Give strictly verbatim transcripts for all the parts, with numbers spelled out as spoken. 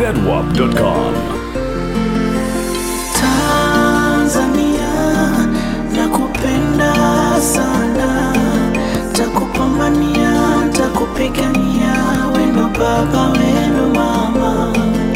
zedwap dot com. Tanzania, nakupenda sana, takupambania, takupigania, wendo baba, wendo mama.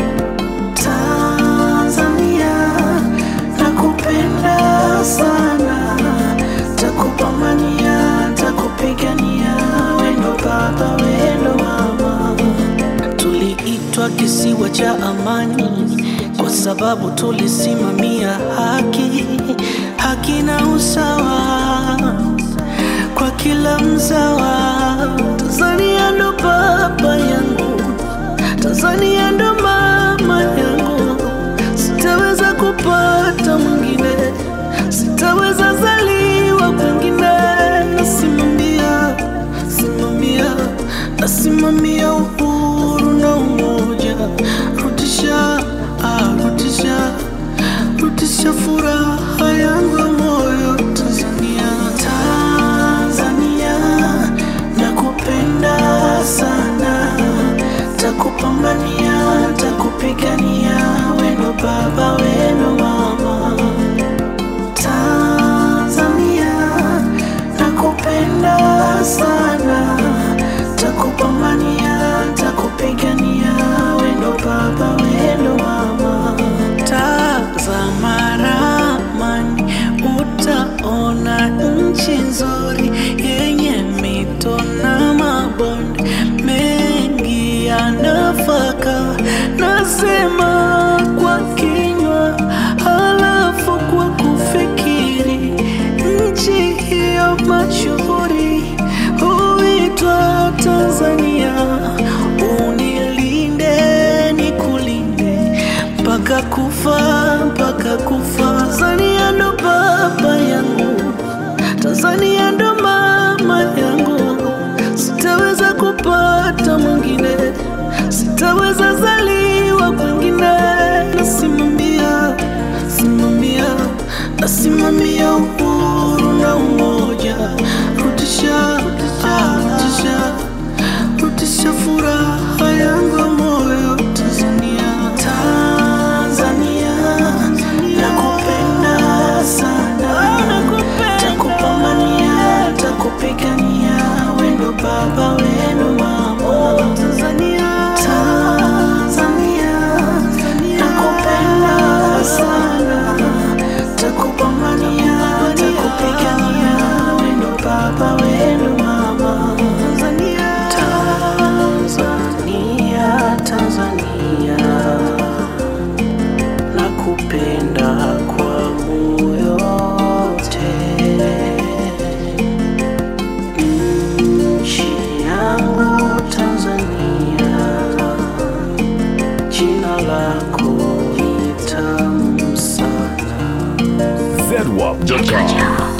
Tanzania, nakupenda sana, takupambania, takupigania, wendo baba, wendo mama. Tuliitwa kisiwa cha amani kwa sababu tulisimamia haki, haki na usawa kwa kila mzawa. Tanzania ndo baba yangu, Tanzania ndo mama yangu, sitaweza kupata mwingine, sitaweza zaliwa kwingine. Nasimamia, simamia, nasimamia uhuru na umoja. Rudisha, ah, rudisha, rudisha furaha yangu ya moyo. Tanzania, Tanzania, nakupenda sana, takupambania, takupigania, wendo baba, wendo mama. Tanzania, nakupenda sana, takupambania, takupigania, wendo baba, wendo mama. Tazama ramani, utaona nchi nzuri yenye mito na mabonde mengi ya nafaka. Nasema kwa kinywa, halafu kwa kufikiri. Nchi hiyo mashuhuri huitwa Tanzania. Unilinde, nikulinde, mpaka kufa, mpaka kufa. Tanzania ndo baba yangu, Tanzania ndo mama yangu, sitaweza kupata mwingine, sitaweza zaliwa kwingine. Nasimamia, simamia, nasimamia uhuru na umoja. Rudisha, ah, rudisha, rudisha furaha yangu ya moyo. Tanzania, Tanzania, nakupenda sana, takupambania, takupigania, wendo baba, wendo mama. Tanzania, Tanzania, nakupenda sana, takupambania, takupigania, wendo baba, wendo mama. Tanzania, Tanzania, Tanzania, nakupenda kwa moyo wote. Nchi yangu Tanzania, jina lako ni tamu sana. zedwap dot com.